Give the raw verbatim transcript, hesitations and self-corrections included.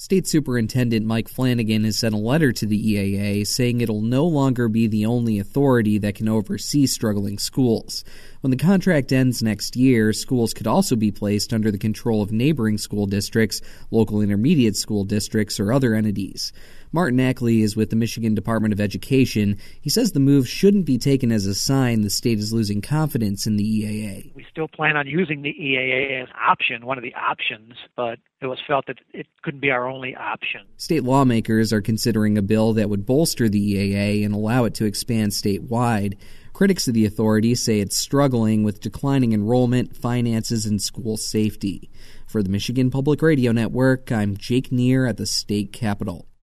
State Superintendent Mike Flanagan has sent a letter to the E A A saying it'll no longer be the only authority that can oversee struggling schools. When the contract ends next year, schools could also be placed under the control of neighboring school districts, local intermediate school districts, or other entities. Martin Ackley is with the Michigan Department of Education. He says the move shouldn't be taken as a sign the state is losing confidence in the E A A. We still plan on using the E A A as an option, one of the options, but it was felt that it couldn't be our only option. State lawmakers are considering a bill that would bolster the E A A and allow it to expand statewide. Critics of the authority say it's struggling with declining enrollment, finances, and school safety. For the Michigan Public Radio Network, I'm Jake Neer at the state capitol.